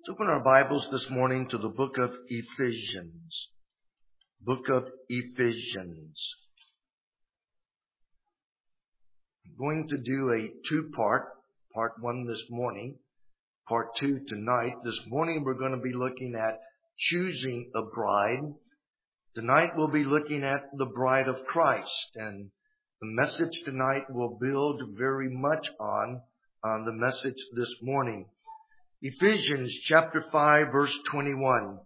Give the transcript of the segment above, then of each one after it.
Let's open our Bibles this morning to the book of Ephesians. Book of Ephesians. I'm going to do a two-part. Part one this morning. Part two tonight. This morning we're going to be looking at choosing a bride. Tonight we'll be looking at the bride of Christ. And the message tonight will build very much on the message this morning. Ephesians chapter 5 verse 21.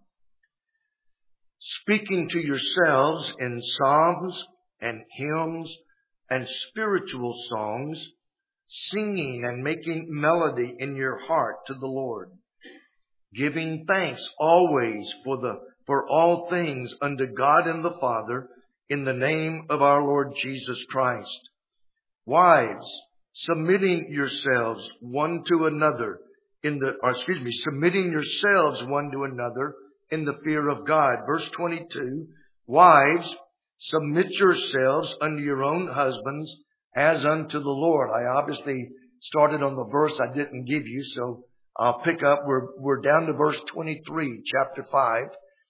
Speaking to yourselves in psalms and hymns and spiritual songs, singing and making melody in your heart to the Lord, giving thanks always for all things unto God and the Father in the name of our Lord Jesus Christ. Wives, submitting yourselves one to another submitting yourselves one to another in the fear of God. Verse 22, wives, submit yourselves unto your own husbands as unto the Lord. I obviously started on the verse I didn't give you, so I'll pick up. We're down to verse 23, chapter 5.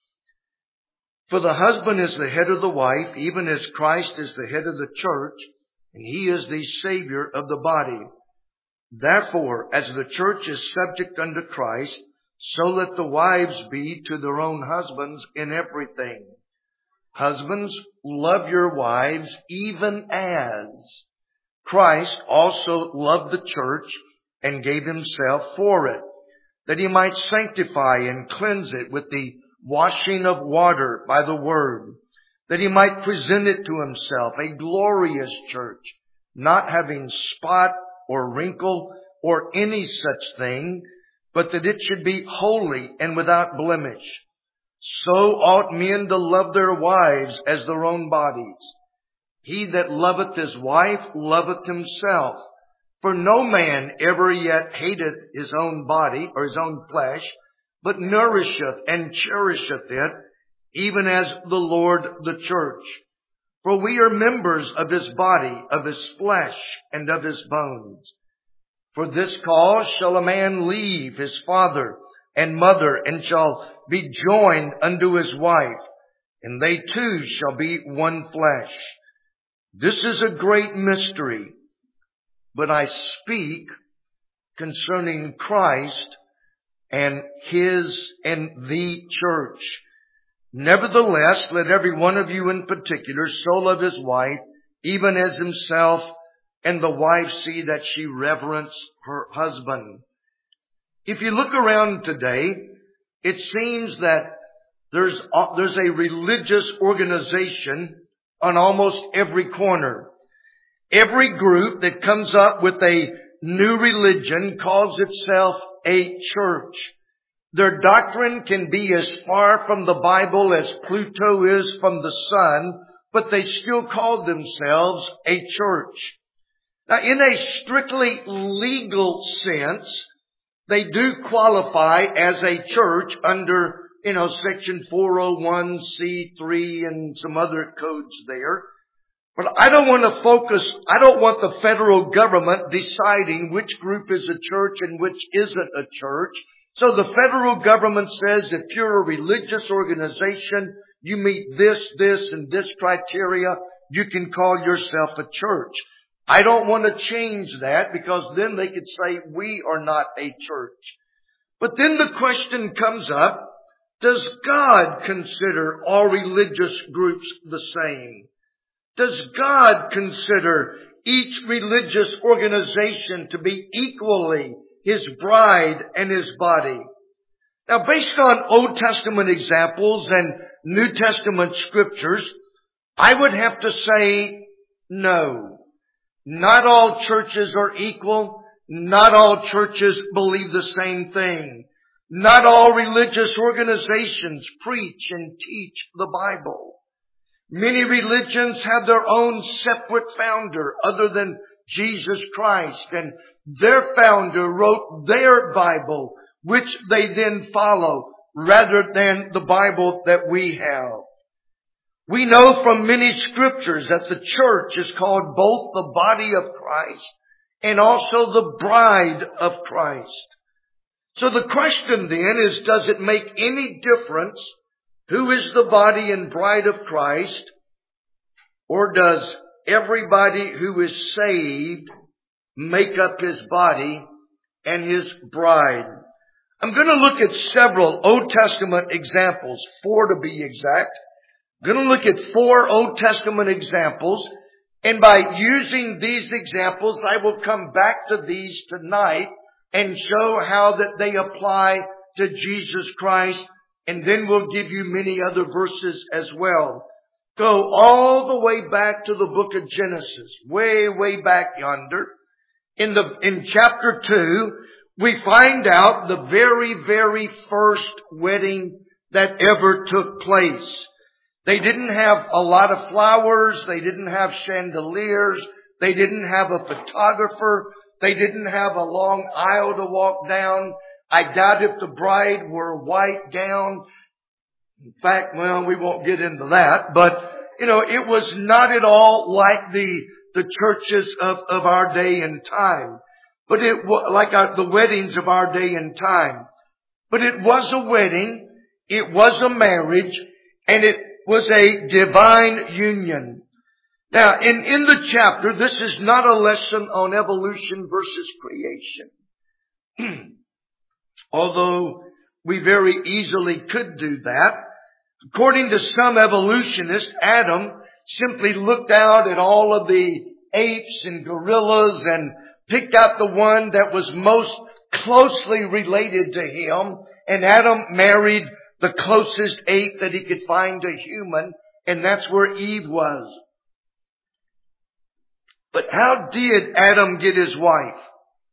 For the husband is the head of the wife, even as Christ is the head of the church, and he is the Savior of the body. Therefore, as the church is subject unto Christ, so let the wives be to their own husbands in everything. Husbands, love your wives, even as Christ also loved the church and gave himself for it, that he might sanctify and cleanse it with the washing of water by the word, that he might present it to himself a glorious church, not having spot or wrinkle or any such thing, but that it should be holy and without blemish. So ought men to love their wives as their own bodies. He that loveth his wife loveth himself. For no man ever yet hated his own body or his own flesh, but nourisheth and cherisheth it, even as the Lord the church. For we are members of his body, of his flesh, and of his bones. For this cause shall a man leave his father and mother, and shall be joined unto his wife, and they two shall be one flesh. This is a great mystery, but I speak concerning Christ and the church. Nevertheless, let every one of you in particular so love his wife, even as himself, and the wife see that she reverence her husband. If you look around today, it seems that there's a religious organization on almost every corner. Every group that comes up with a new religion calls itself a church. Their doctrine can be as far from the Bible as Pluto is from the sun, but they still call themselves a church. Now, in a strictly legal sense, they do qualify as a church under, section 401c3 and some other codes there. But I don't want the federal government deciding which group is a church and which isn't a church. So the federal government says if you're a religious organization, you meet this, and this criteria, you can call yourself a church. I don't want to change that, because then they could say we are not a church. But then the question comes up, does God consider all religious groups the same? Does God consider each religious organization to be equally his bride and his body? Now, based on Old Testament examples and New Testament scriptures, I would have to say no. Not all churches are equal. Not all churches believe the same thing. Not all religious organizations preach and teach the Bible. Many religions have their own separate founder other than Jesus Christ, and their founder wrote their Bible, which they then follow, rather than the Bible that we have. We know from many scriptures that the church is called both the body of Christ and also the bride of Christ. So the question then is, does it make any difference who is the body and bride of Christ? Or does everybody who is saved make up His body and His bride? I'm going to look at several Old Testament examples, 4 to be exact. I'm going to look at 4 Old Testament examples. And by using these examples, I will come back to these tonight and show how that they apply to Jesus Christ. And then we'll give you many other verses as well. Go all the way back to the book of Genesis, way back yonder. In chapter 2, we find out the very first wedding that ever took place. They didn't have a lot of flowers. They didn't have chandeliers. They didn't have a photographer. They didn't have a long aisle to walk down. I doubt if the bride wore a white gown. In fact, well, we won't get into that. But, it was not at all like the churches of our day and time. But it was like the weddings of our day and time. But it was a wedding. It was a marriage. And it was a divine union. Now, in the chapter, this is not a lesson on evolution versus creation. Although we very easily could do that. According to some evolutionists, Adam simply looked out at all of the apes and gorillas and picked out the one that was most closely related to him. And Adam married the closest ape that he could find to human. And that's where Eve was. But how did Adam get his wife?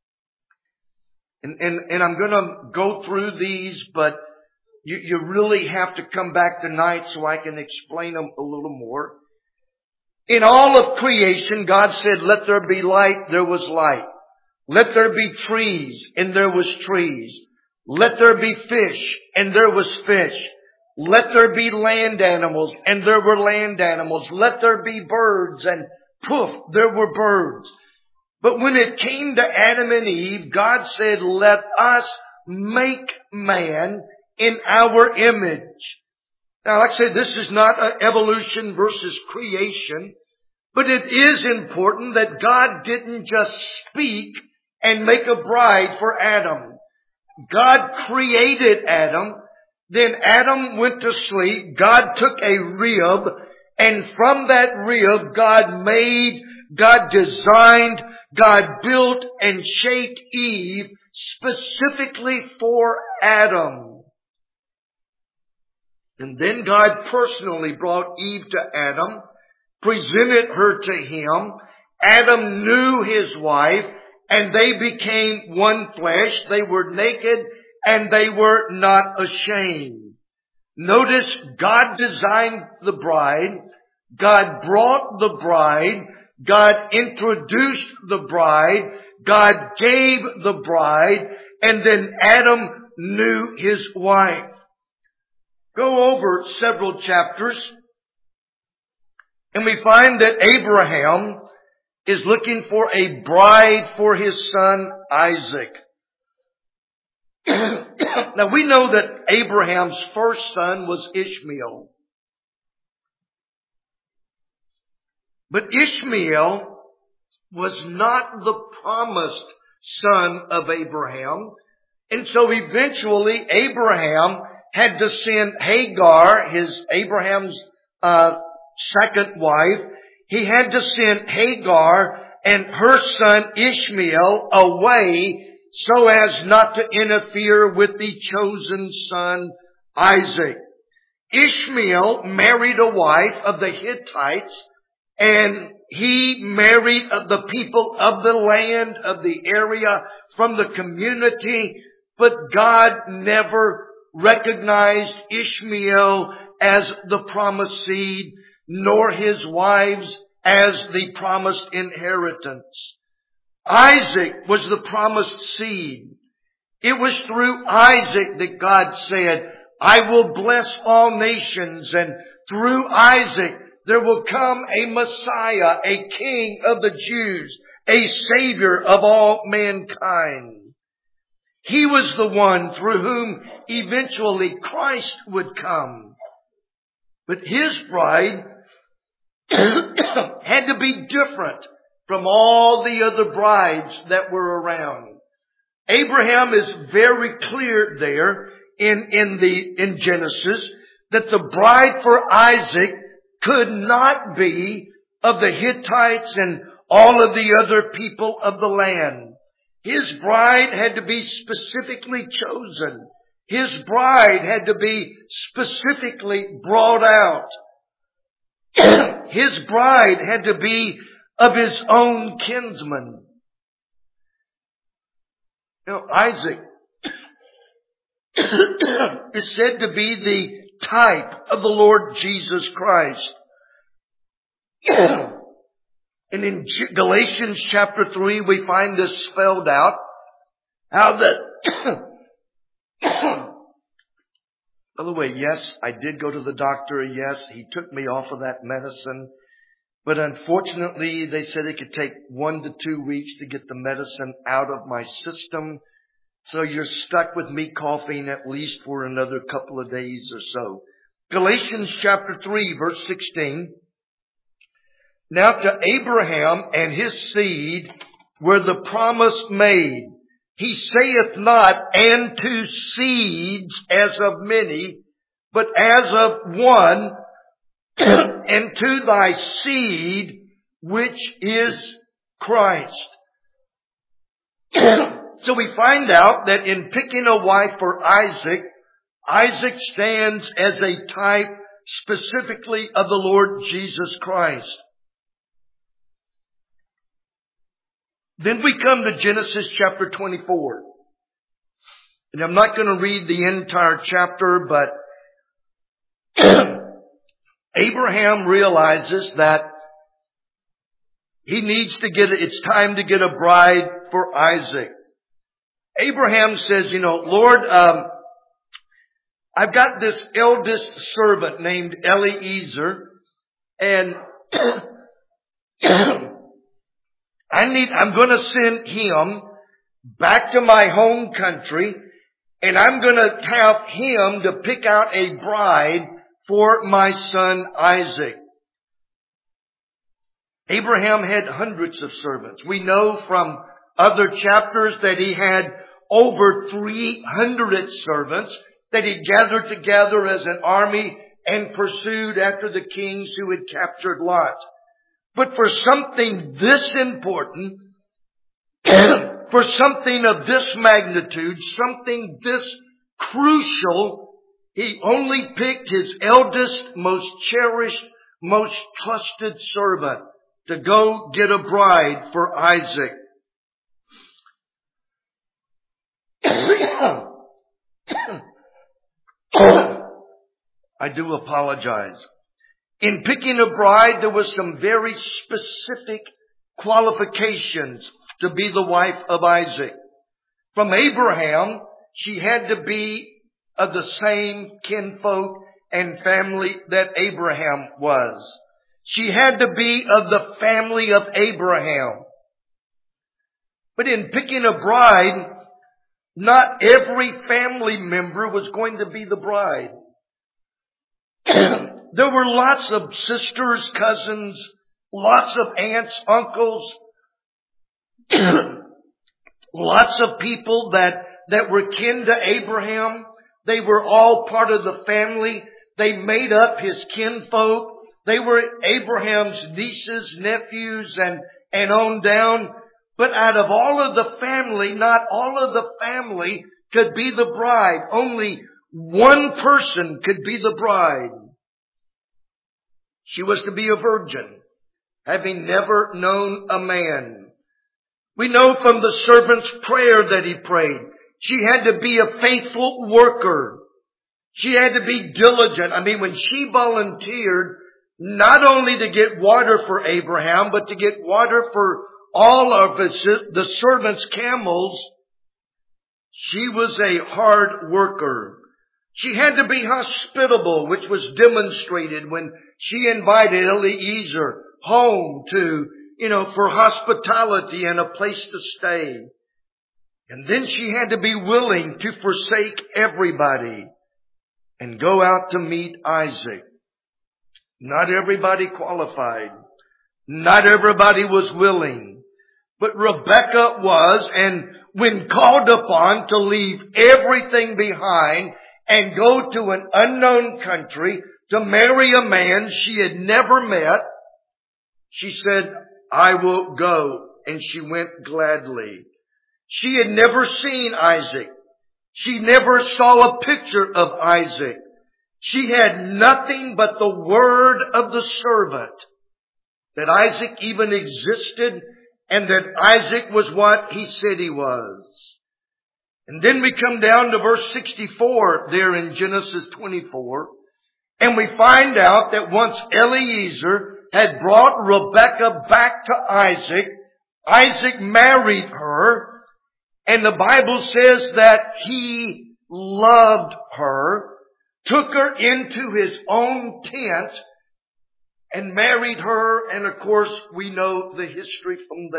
And I'm going to go through these, but you really have to come back tonight so I can explain them a little more. In all of creation, God said, let there be light, there was light. Let there be trees, and there was trees. Let there be fish, and there was fish. Let there be land animals, and there were land animals. Let there be birds, and poof, there were birds. But when it came to Adam and Eve, God said, let us make man in our image. Now, like I said, this is not an evolution versus creation, but it is important that God didn't just speak and make a bride for Adam. God created Adam. Then Adam went to sleep. God took a rib, and from that rib, God made, God designed, God built and shaped Eve specifically for Adam. And then God personally brought Eve to Adam, presented her to him. Adam knew his wife, and they became one flesh. They were naked, and they were not ashamed. Notice, God designed the bride. God brought the bride. God introduced the bride. God gave the bride. And then Adam knew his wife. Go over several chapters, and we find that Abraham is looking for a bride for his son Isaac. Now we know that Abraham's first son was Ishmael. But Ishmael was not the promised son of Abraham. And so eventually Abraham had to send Hagar, Abraham's second wife. He had to send Hagar and her son Ishmael away so as not to interfere with the chosen son Isaac. Ishmael married a wife of the Hittites, and he married the people of the land, of the area, from the community, but God never recognized Ishmael as the promised seed, nor his wives as the promised inheritance. Isaac was the promised seed. It was through Isaac that God said, I will bless all nations, and through Isaac there will come a Messiah, a King of the Jews, a Savior of all mankind. He was the one through whom eventually Christ would come. But his bride had to be different from all the other brides that were around. Abraham is very clear there in Genesis that the bride for Isaac could not be of the Hittites and all of the other people of the land. His bride had to be specifically chosen. His bride had to be specifically brought out. His bride had to be of his own kinsman. Now, Isaac is said to be the type of the Lord Jesus Christ. And in Galatians chapter 3, we find this spelled out. How that, by the way, yes, I did go to the doctor. Yes, he took me off of that medicine. But unfortunately, they said it could take 1 to 2 weeks to get the medicine out of my system. So you're stuck with me coughing at least for another couple of days or so. Galatians chapter 3, verse 16. Now to Abraham and his seed were the promise made. He saith not, and to seeds as of many, but as of one, and to thy seed, which is Christ. So we find out that in picking a wife for Isaac, Isaac stands as a type specifically of the Lord Jesus Christ. Then we come to Genesis chapter 24. And I'm not going to read the entire chapter, but Abraham realizes that he needs to it's time to get a bride for Isaac. Abraham says, Lord, I've got this eldest servant named Eliezer, and I'm going to send him back to my home country, and I'm going to have him to pick out a bride for my son Isaac. Abraham had hundreds of servants. We know from other chapters that he had over 300 servants that he gathered together as an army and pursued after the kings who had captured Lot. But for something this important, for something of this magnitude, something this crucial, he only picked his eldest, most cherished, most trusted servant to go get a bride for Isaac. I do apologize. In picking a bride, there was some very specific qualifications to be the wife of Isaac. From Abraham, she had to be of the same kinfolk and family that Abraham was. She had to be of the family of Abraham. But in picking a bride, not every family member was going to be the bride. There were lots of sisters, cousins, lots of aunts, uncles, lots of people that were kin to Abraham. They were all part of the family. They made up his kinfolk. They were Abraham's nieces, nephews, and on down. But out of all of the family, not all of the family could be the bride. Only one person could be the bride. She was to be a virgin, having never known a man. We know from the servant's prayer that he prayed, she had to be a faithful worker. She had to be diligent. When she volunteered not only to get water for Abraham, but to get water for all of the servant's camels, she was a hard worker. She had to be hospitable, which was demonstrated when she invited Eliezer home for hospitality and a place to stay. And then she had to be willing to forsake everybody and go out to meet Isaac. Not everybody qualified. Not everybody was willing. But Rebekah was, and when called upon to leave everything behind and go to an unknown country to marry a man she had never met, she said, I will go. And she went gladly. She had never seen Isaac. She never saw a picture of Isaac. She had nothing but the word of the servant that Isaac even existed and that Isaac was what he said he was. And then we come down to verse 64 there in Genesis 24, and we find out that once Eliezer had brought Rebekah back to Isaac, Isaac married her, and the Bible says that he loved her, took her into his own tent, and married her, and of course we know the history from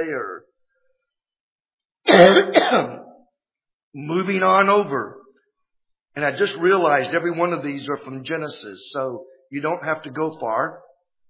there. Moving on over. And I just realized every one of these are from Genesis, so you don't have to go far.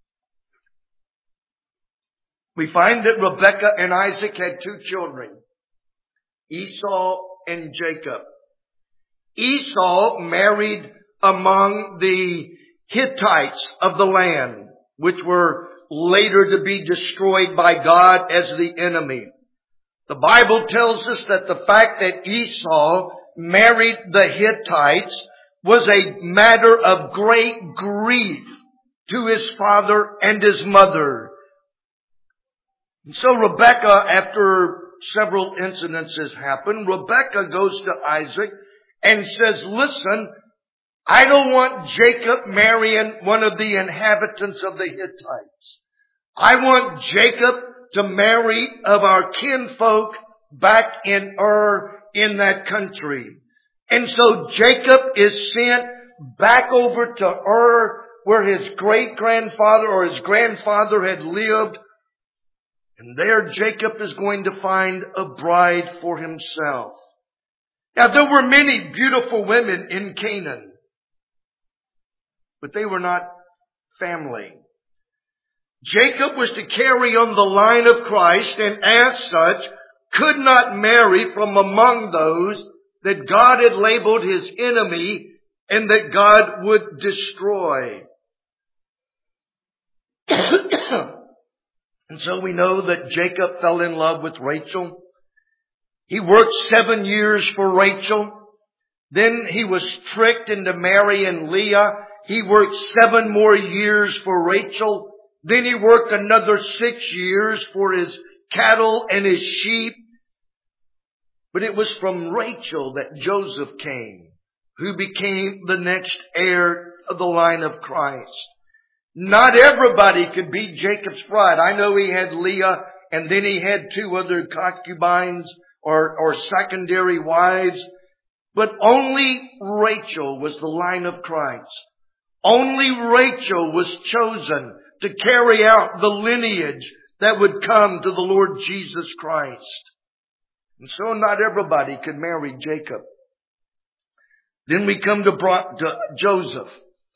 We find that Rebekah and Isaac had two children, Esau and Jacob. Esau married among the Hittites of the land, which were later to be destroyed by God as the enemy. The Bible tells us that the fact that Esau married the Hittites was a matter of great grief to his father and his mother. And so Rebekah, after several incidences happen, Rebekah goes to Isaac and says, listen, I don't want Jacob marrying one of the inhabitants of the Hittites. I want Jacob to marry of our kinfolk back in in that country. And so Jacob is sent back over to where his great-grandfather or his grandfather had lived. And there Jacob is going to find a bride for himself. Now there were many beautiful women in Canaan, but they were not family. Jacob was to carry on the line of Christ, and as such could not marry from among those that God had labeled his enemy and that God would destroy. And so we know that Jacob fell in love with Rachel. He worked 7 years for Rachel. Then he was tricked into marrying Leah. He worked 7 more years for Rachel. Then he worked another 6 years for his cattle and his sheep. But it was from Rachel that Joseph came, who became the next heir of the line of Christ. Not everybody could be Jacob's bride. I know he had Leah, and then he had 2 other concubines or secondary wives. But only Rachel was the line of Christ. Only Rachel was chosen to carry out the lineage that would come to the Lord Jesus Christ. And so not everybody could marry Jacob. Then we come to Joseph.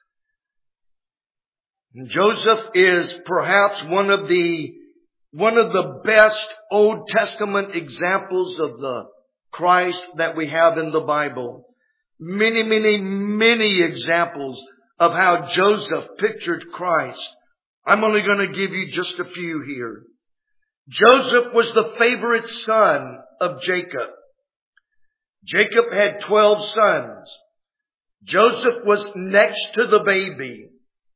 And Joseph is perhaps one of the best Old Testament examples of the Christ that we have in the Bible. Many, many, many examples of how Joseph pictured Christ. I'm only going to give you just a few here. Joseph was the favorite son of Jacob. Jacob had 12 sons. Joseph was next to the baby.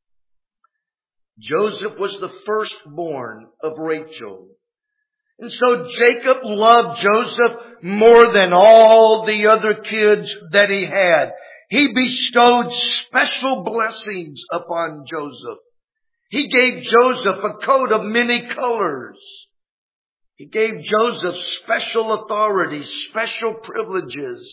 Joseph was the firstborn of Rachel. And so Jacob loved Joseph more than all the other kids that he had. He bestowed special blessings upon Joseph. He gave Joseph a coat of many colors. He gave Joseph special authority, special privileges.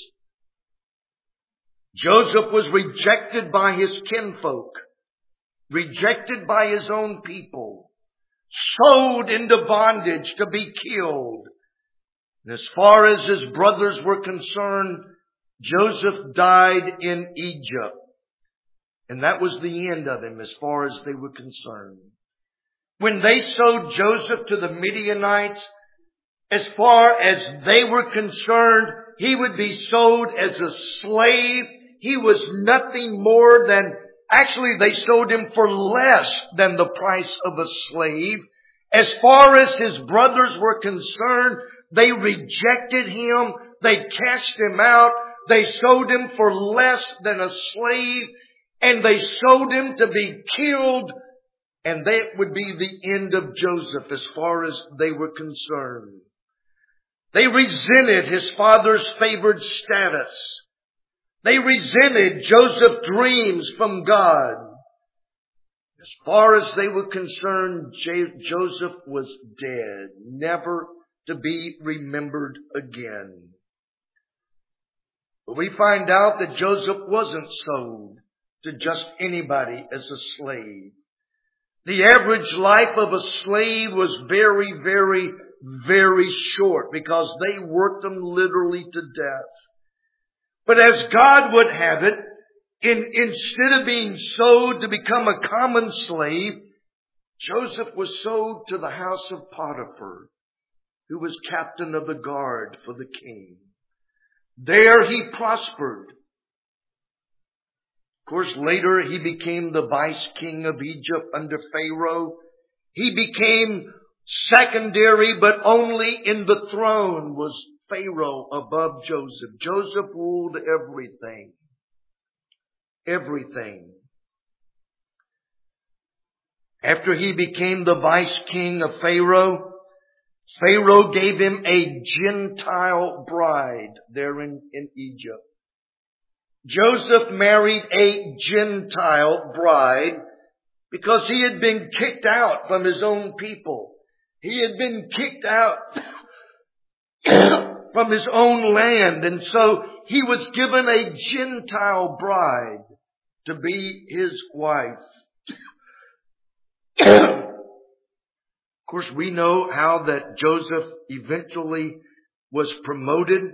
Joseph was rejected by his kinfolk, rejected by his own people, sold into bondage to be killed. And as far as his brothers were concerned, Joseph died in Egypt. And that was the end of him as far as they were concerned. When they sold Joseph to the Midianites, as far as they were concerned, he would be sold as a slave. He was nothing more than, actually they sold him for less than the price of a slave. As far as his brothers were concerned, they rejected him. They cast him out. They sold him for less than a slave. And they sold him to be killed. And that would be the end of Joseph as far as they were concerned. They resented his father's favored status. They resented Joseph's dreams from God. As far as they were concerned, Joseph was dead, never to be remembered again. But we find out that Joseph wasn't sold to just anybody as a slave. The average life of a slave was very, very, very short because they worked them literally to death. But as God would have it, instead of being sold to become a common slave, Joseph was sold to the house of Potiphar, who was captain of the guard for the king. There he prospered. Of course, later he became the vice king of Egypt under Pharaoh. He became secondary, but only in the throne was Pharaoh above Joseph. Joseph ruled everything. Everything. After he became the vice king of Pharaoh, Pharaoh gave him a Gentile bride there in Egypt. Joseph married a Gentile bride because he had been kicked out from his own people. He had been kicked out from his own land. And so he was given a Gentile bride to be his wife. Of course, we know how that Joseph eventually was promoted.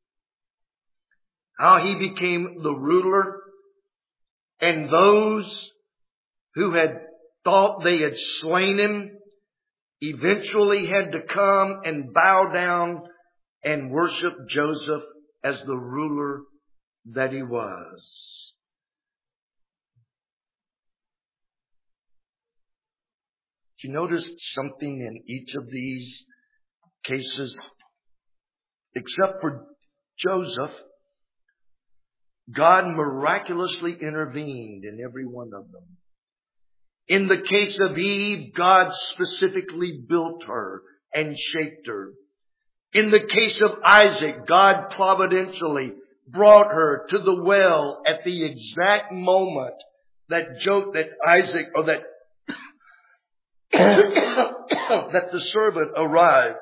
How he became the ruler. And those who had thought they had slain him eventually had to come and bow down and worship Joseph as the ruler that he was. Did you notice something in each of these cases? Except for Joseph, God miraculously intervened in every one of them. In the case of Eve, God specifically built her and shaped her. In the case of Isaac, God providentially brought her to the well at the exact moment that Isaac, or that that the servant arrived.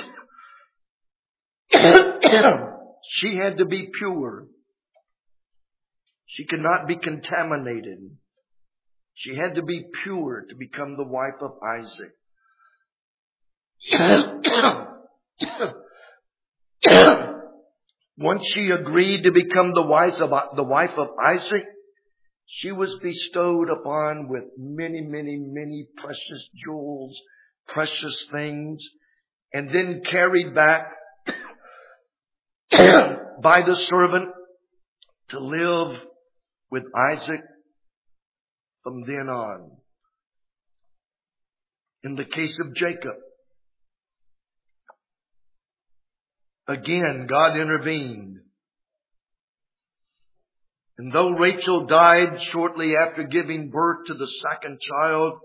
She had to be pure. She could not be contaminated. She had to be pure to become the wife of Isaac. Once she agreed to become the wife of Isaac, she was bestowed upon with many, many, many precious jewels, precious things, and then carried back by the servant to live with Isaac from then on. In the case of Jacob, again, God intervened. And though Rachel died shortly after giving birth to the second child,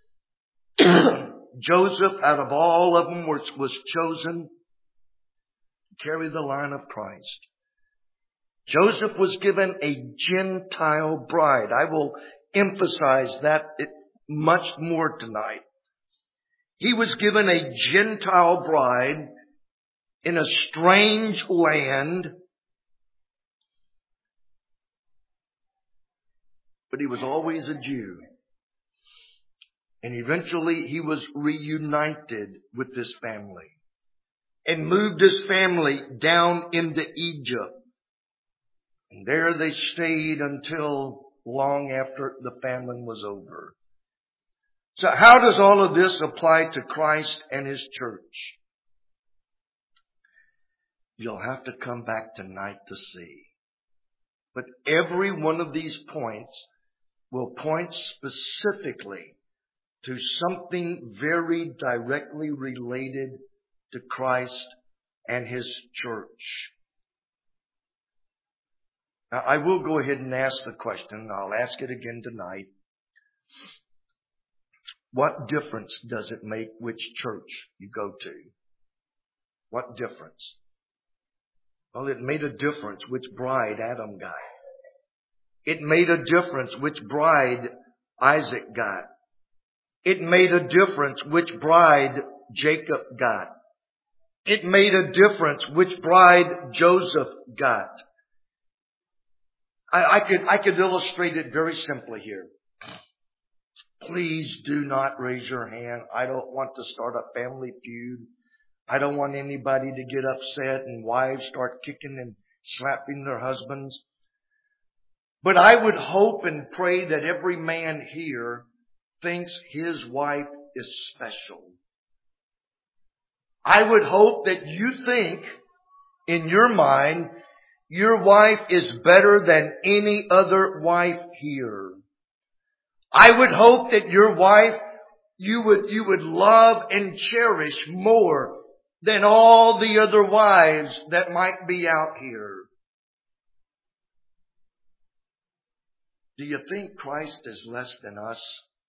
Joseph, out of all of them, was chosen to carry the line of Christ. Joseph was given a Gentile bride. I will emphasize that much more tonight. He was given a Gentile bride in a strange land, but he was always a Jew. And eventually he was reunited with this family. and moved his family down into Egypt. And there they stayed until long after the famine was over. So how does all of this apply to Christ and His church? You'll have to come back tonight to see. But every one of these points will point specifically to something very directly related to Christ and His church. Now, I will go ahead and ask the question. I'll ask it again tonight. What difference does it make which church you go to? What difference? Well, it made a difference which bride Adam got. It made a difference which bride Isaac got. It made a difference which bride Jacob got. It made a difference which bride Joseph got. I could illustrate it very simply here. Please do not raise your hand. I don't want to start a family feud. I don't want anybody to get upset and wives start kicking and slapping their husbands. But I would hope and pray that every man here thinks his wife is special. I would hope that you think in your mind your wife is better than any other wife here. I would hope that your wife you would love and cherish more than all the other wives that might be out here. Do you think Christ is less than us?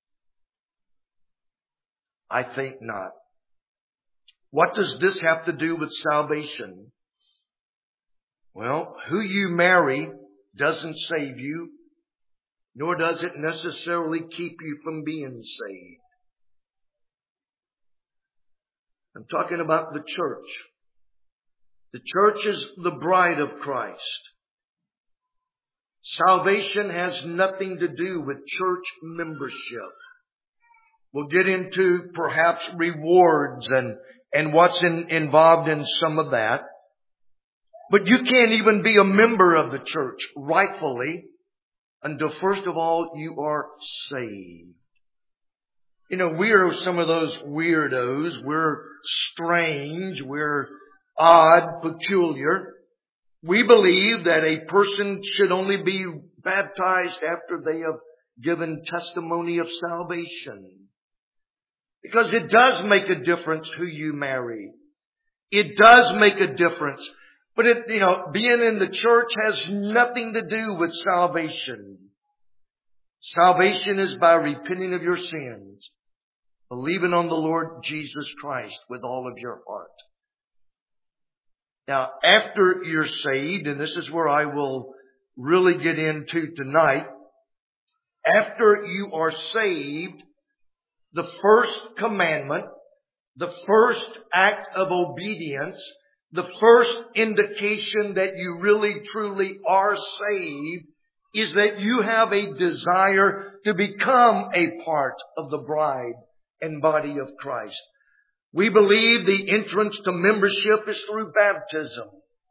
I think not. What does this have to do with salvation? Well, who you marry doesn't save you, nor does it necessarily keep you from being saved. I'm talking about the church. The church is the bride of Christ. Salvation has nothing to do with church membership. We'll get into perhaps rewards and what's involved in some of that. But you can't even be a member of the church rightfully until first of all you are saved. You know, we are some of those weirdos. We're strange. We're odd, peculiar. We believe that a person should only be baptized after they have given testimony of salvation. Because it does make a difference who you marry. It does make a difference. But being in the church has nothing to do with salvation. Salvation is by repenting of your sins, believing on the Lord Jesus Christ with all of your heart. Now, after you're saved, and this is where I will really get into tonight, after you are saved, the first commandment, the first act of obedience, the first indication that you really truly are saved is that you have a desire to become a part of the bride and body of Christ. We believe the entrance to membership is through baptism.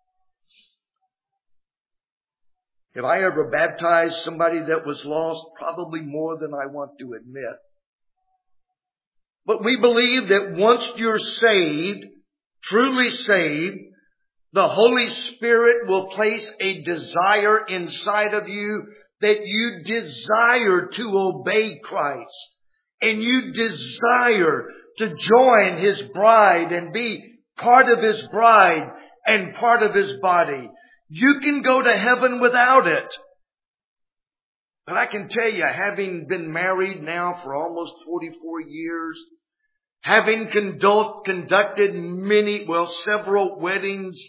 Have I ever baptized somebody that was lost? Probably more than I want to admit. But we believe that once you're saved, truly saved, the Holy Spirit will place a desire inside of you that you desire to obey Christ. And you desire to join His bride and be part of His bride and part of His body. You can go to heaven without it. But I can tell you, having been married now for almost 44 years, having conducted several weddings,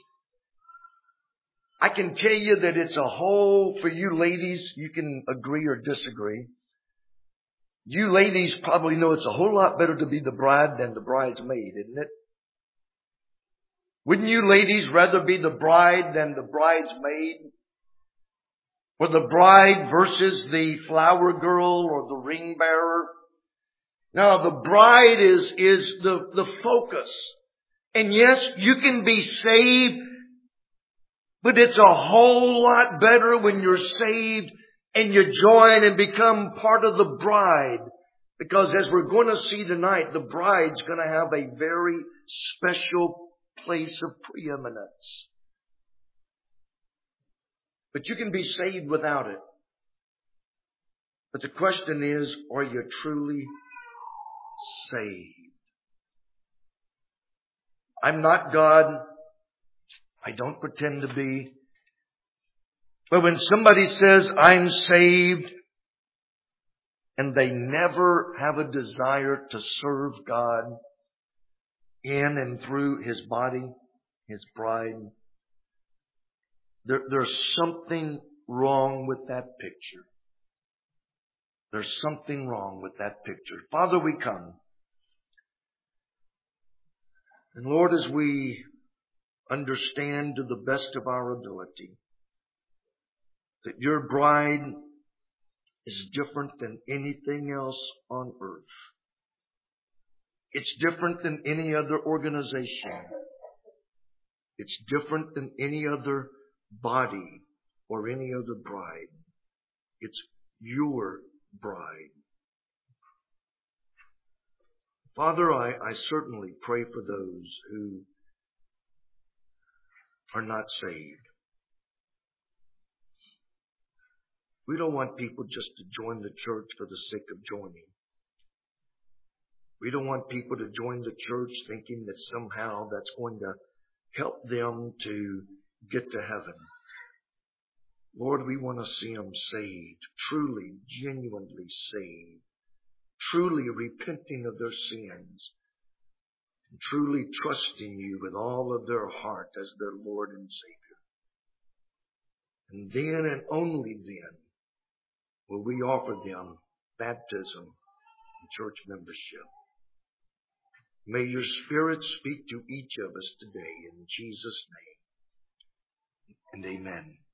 I can tell you that it's a whole, for you ladies, you can agree or disagree. You ladies probably know it's a whole lot better to be the bride than the bridesmaid, isn't it? Wouldn't you ladies rather be the bride than the bridesmaid? Or the bride versus the flower girl or the ring bearer? Now, the bride is the focus. And yes, you can be saved, but it's a whole lot better when you're saved and you join and become part of the bride. Because as we're going to see tonight, the bride's going to have a very special place of preeminence. But you can be saved without it. But the question is, are you truly saved? I'm not God. I don't pretend to be. But when somebody says, I'm saved, and they never have a desire to serve God in and through His body, His bride, there's something wrong with that picture. There's something wrong with that picture. Father, we come. And Lord, as we understand to the best of our ability that your bride is different than anything else on earth. It's different than any other organization. It's different than any other body or any other bride. It's your bride. Father, I certainly pray for those who are not saved. We don't want people just to join the church for the sake of joining. We don't want people to join the church thinking that somehow that's going to help them to get to heaven. Lord, we want to see them saved, truly, genuinely saved, truly repenting of their sins, and truly trusting you with all of their heart as their Lord and Savior. And then and only then will we offer them baptism and church membership. May your Spirit speak to each of us today in Jesus' name. And amen.